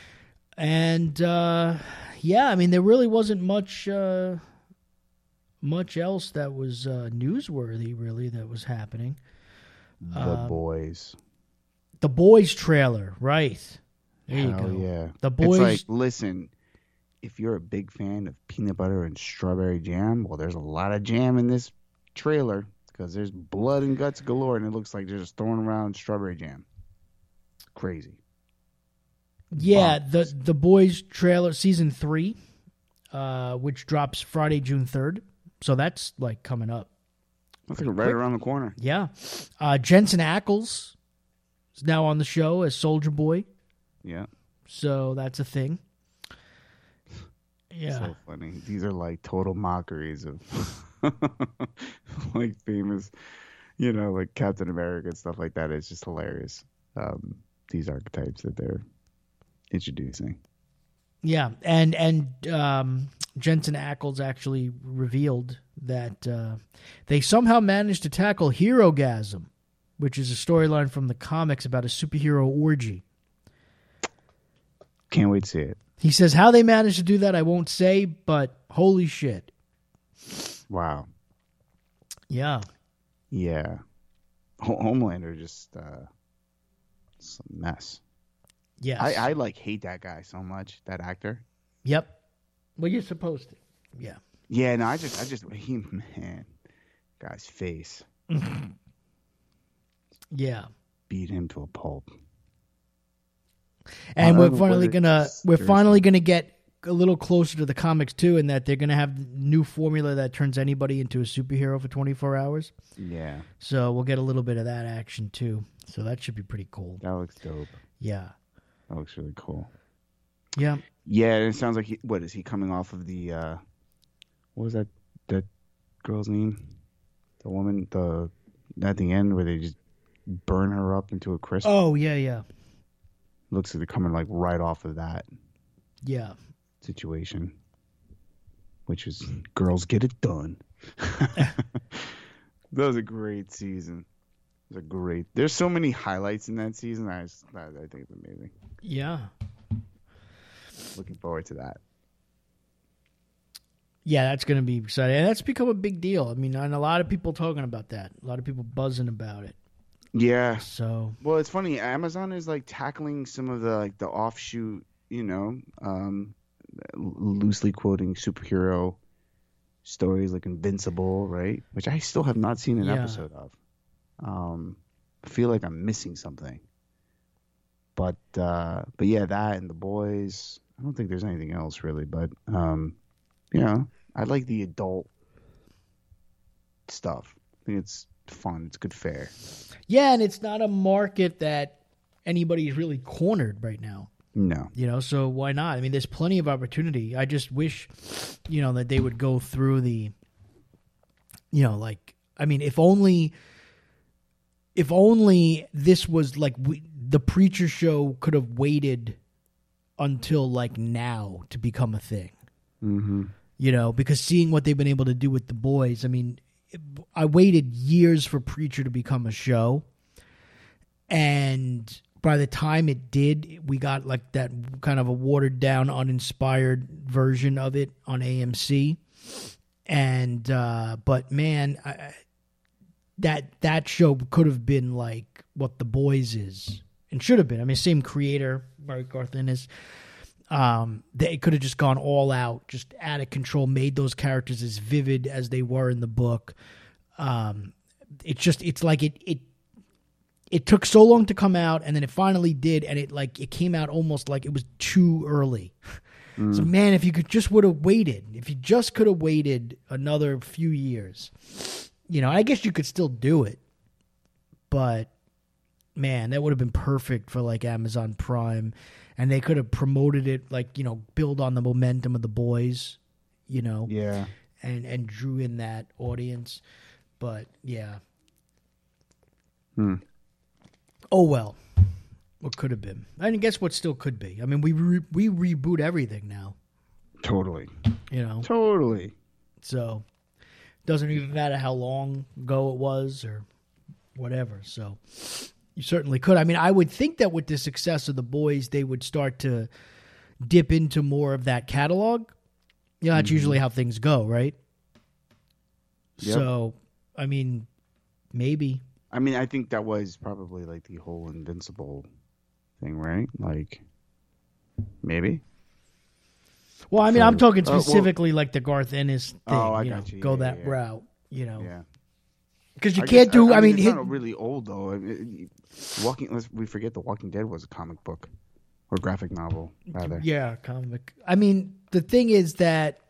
And uh, yeah, I mean there really wasn't much. Uh, Much else that was uh, newsworthy, really, that was happening. The um, Boys. The Boys trailer, right. There Hell you go. yeah. The Boys. It's like, listen, if you're a big fan of peanut butter and strawberry jam, well, there's a lot of jam in this trailer because there's blood and guts galore, and it looks like they're just throwing around strawberry jam. Crazy. Yeah, Bombs. the the Boys trailer, season three, uh, which drops Friday, June third. So that's like coming up. That's like right quick. Around the corner. Yeah. Uh, Jensen Ackles is now on the show as Soldier Boy. Yeah. So that's a thing. Yeah. So funny. These are like total mockeries of like famous, you know, like Captain America and stuff like that. It's just hilarious. Um, these archetypes that they're introducing. Yeah, and and um, Jensen Ackles actually revealed that uh, they somehow managed to tackle Herogasm, which is a storyline from the comics about a superhero orgy. Can't wait to see it. He says how they managed to do that, I won't say, but holy shit. Wow. Yeah. Yeah. Homelander just uh, it's a mess. Yes. I, I like hate that guy so much, that actor. Yep. Well, you're supposed to. Yeah. Yeah, no, I just, I just, he, man, guy's face. Yeah. Beat him to a pulp. And we're finally gonna, we're finally gonna get a little closer to the comics too, in that they're gonna have new formula that turns anybody into a superhero for twenty-four hours. Yeah. So we'll get a little bit of that action too. So that should be pretty cool. That looks dope. Yeah. That looks really cool. Yeah. Yeah, it sounds like he, what is he coming off of the uh what was that that girl's name? The woman the at the end where they just burn her up into a crisp. Oh yeah, yeah. Looks like they're coming like right off of that. Yeah. Situation. Which is Girls Get It Done. That was a great season. It was a great. There's so many highlights in that season. I just, I, I think it's amazing. Yeah. Looking forward to that. Yeah, that's going to be exciting. And that's become a big deal. I mean, and a lot of people talking about that. A lot of people buzzing about it. Yeah. So. Well, it's funny. Amazon is like tackling some of the like the offshoot, you know, um, loosely quoting superhero stories like Invincible, right? Which I still have not seen an yeah. episode of. Um, I feel like I'm missing something. but uh, but yeah, that and The Boys. I don't think there's anything else really, but um, you know, I like the adult stuff. I think it's fun. It's good fare. Yeah, and it's not a market that anybody's really cornered right now. No. You know, so why not? I mean, there's plenty of opportunity. I just wish, you know, that they would go through the, you know, like, I mean, if only, if only this was like, we, the Preacher show could have waited until like now to become a thing. Mm-hmm. You know, because seeing what they've been able to do with The Boys, I mean, I waited years for Preacher to become a show, and by the time it did, we got like that kind of a watered down, uninspired version of it on A M C. And uh, but man, I, that that show could have been like what The Boys is and should have been. I mean, same creator, Mark Garth Ennis. Um, they could have just gone all out, just out of control, made those characters as vivid as they were in the book. Um, it's just, it's like it, it, it took so long to come out, and then it finally did, and it like it came out almost like it was too early. Mm. So man, if you could just would have waited, if you just could have waited another few years, you know, I guess you could still do it, but man, that would have been perfect for like Amazon Prime. And they could have promoted it, like, you know, build on the momentum of The Boys, you know. Yeah. And and drew in that audience. But, yeah. Hmm. Oh, well. What could have been. And guess what still could be? I mean, we re- we reboot everything now. Totally. You know. Totally. So, doesn't even matter how long ago it was or whatever. So... You certainly could. I mean, I would think that with the success of The Boys, they would start to dip into more of that catalog. You know, that's mm-hmm. usually how things go, right? Yep. So, I mean, maybe. I mean, I think that was probably like the whole Invincible thing, right? Like, maybe. Well, I mean, so, I'm talking uh, specifically well, like the Garth Ennis thing. Oh, I you got know, you. Go Yeah, that yeah, yeah. route, you know. Yeah. Because you I can't guess, do. I, I, I mean, mean it's hit, not really old though. I mean, Walking. Let's we forget The Walking Dead was a comic book or graphic novel, rather. Yeah, comic. I mean, the thing is that,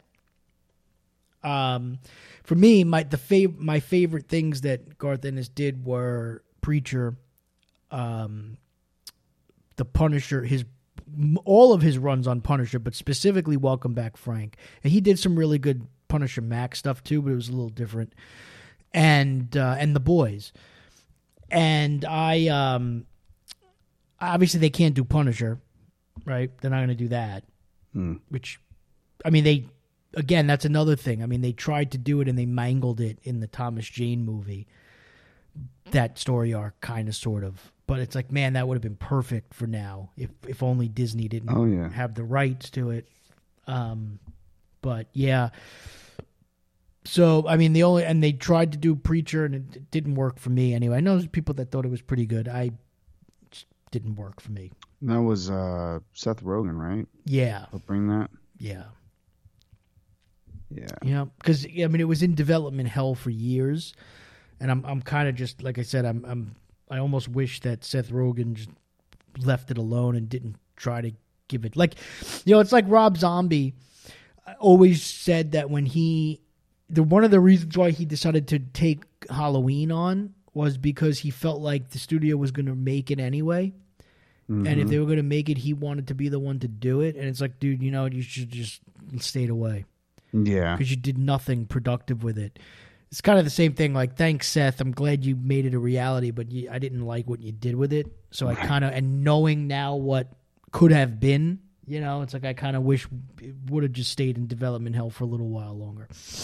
um, for me, my the fav- my favorite things that Garth Ennis did were Preacher, um, The Punisher, his all of his runs on Punisher, but specifically Welcome Back, Frank. And he did some really good Punisher Max stuff too, but it was a little different. And uh, and The Boys, and I um, obviously they can't do Punisher, right? They're not going to do that. Hmm. Which, I mean, they again that's another thing. I mean, they tried to do it and they mangled it in the Thomas Jane movie. That story arc, kind of, sort of, but it's like, man, that would have been perfect for now if if only Disney didn't oh, yeah. have the rights to it. Um, but yeah. So, I mean, the only, and they tried to do Preacher, and it didn't work for me anyway. I know there's people that thought it was pretty good. I just didn't work for me. That was uh, Seth Rogen, right? Yeah. I'll bring that. Yeah. Yeah. Yeah, because, I mean, it was in development hell for years, and I'm I'm kind of just, like I said, I'm I'm I almost wish that Seth Rogen just left it alone and didn't try to give it, like, you know, it's like Rob Zombie always said that when he, the one of the reasons why he decided to take Halloween on was because he felt like the studio was going to make it anyway. Mm-hmm. And if they were going to make it, he wanted to be the one to do it. And it's like, dude, you know, you should just stayed away. Yeah. Because you did nothing productive with it. It's kind of the same thing. Like, thanks, Seth. I'm glad you made it a reality, but you, I didn't like what you did with it. So I kind of, and knowing now what could have been, you know, it's like I kind of wish it would have just stayed in development hell for a little while longer.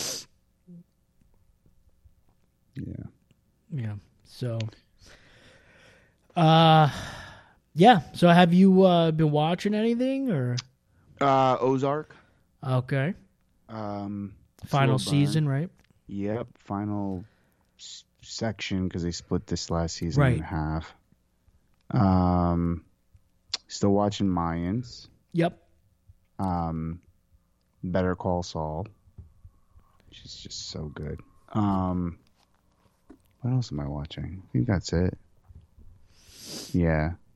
Yeah. Yeah. So, uh, yeah. So have you uh, been watching anything or? Uh, Ozark. Okay. Um, final season, right? Yep. Final s- section because they split this last season right. in half. Um, still watching Mayans. Yep. Um, Better Call Saul, which is just so good. Um, what else am I watching? I think that's it. Yeah.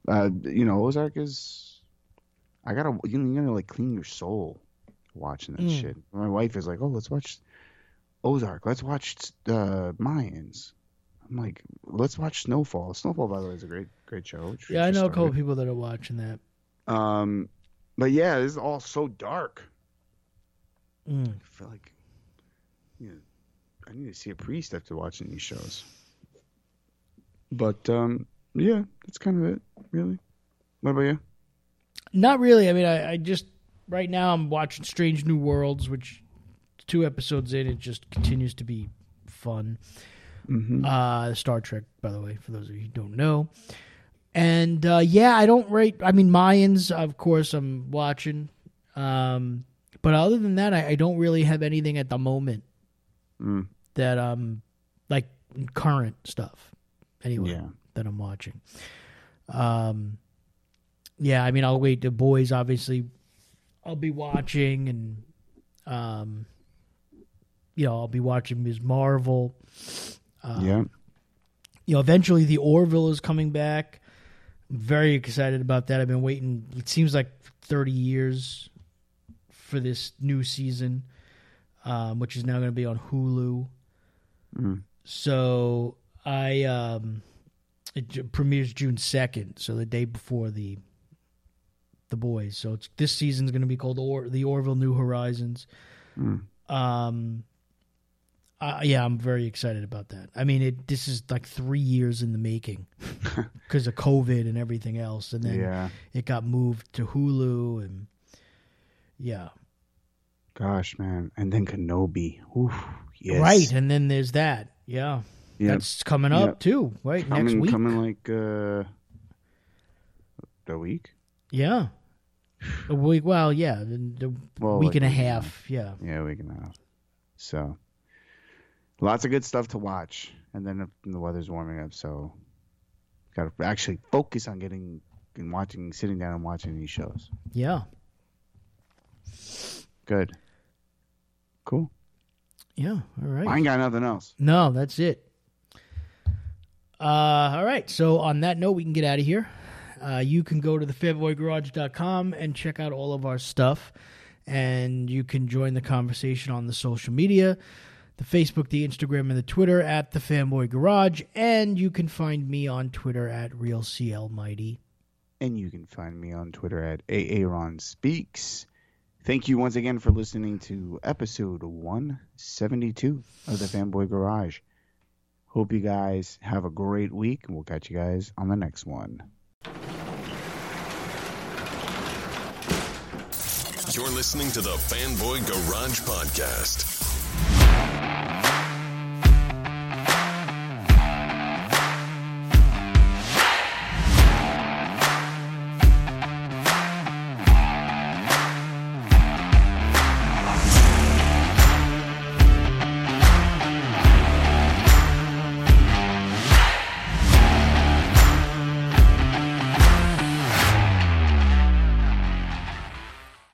Uh, you know, Ozark is. I gotta, you know, you gotta like clean your soul watching that Mm. shit. My wife is like, "Oh, let's watch Ozark. Let's watch uh, Mayans." I'm like, "Let's watch Snowfall." Snowfall, by the way, is a great, great show. which we Yeah, I just know a couple started. people that are watching that. Um, but yeah, this is all so dark. Mm. I feel like, you know, I need to see a priest after watching these shows. But um, yeah, that's kind of it, really. What about you? Not really. I mean, I, I just right now I'm watching Strange New Worlds, which two episodes in, it just continues to be fun. Mm-hmm. Uh, Star Trek, by the way, for those of you who don't know. And uh, yeah, I don't rate. I mean, Mayans, of course, I'm watching. Um, but other than that, I, I don't really have anything at the moment Mm. that um like current stuff. Anyway, Yeah. that I'm watching. Um, yeah, I mean, I'll wait. The Boys, obviously, I'll be watching, and um, you know, I'll be watching Miz Marvel. Um, Yeah. You know, eventually the Orville is coming back. I'm very excited about that. I've been waiting, it seems like thirty years for this new season, um, which is now going to be on Hulu. Mm. So I, um, it j- premieres June second, so the day before the the Boys. So it's this season's going to be called or- The Orville New Horizons. Mm. Um, uh, yeah, I'm very excited about that. I mean, it this is like three years in the making because of COVID and everything else, and then Yeah. it got moved to Hulu, and yeah, Gosh, man. And then Kenobi. Oof. Yes. right. And then there's that. Yeah, Yep. that's coming up Yep. too. Right, coming, next week. coming like uh, a week. Yeah, a week. Well, yeah, the, the Well, week like and a a week and a half. Yeah, Yeah, a week and a half. So, lots of good stuff to watch. And then the weather's warming up, so got to actually focus on getting and watching, sitting down and watching these shows. yeah, Good. Cool. yeah. All right. I ain't got nothing else. No, that's it. Uh, all right. So on that note, we can get out of here. Uh, you can go to the fanboy garage dot com and check out all of our stuff. And you can join the conversation on the social media, the Facebook, the Instagram, and the Twitter at the Fanboy Garage. And you can find me on Twitter at RealCLMighty. And you can find me on Twitter at AARonSpeaks. Thank you once again for listening to episode one seventy-two of the Fanboy Garage. Hope you guys have a great week, and we'll catch you guys on the next one. You're listening to the Fanboy Garage Podcast.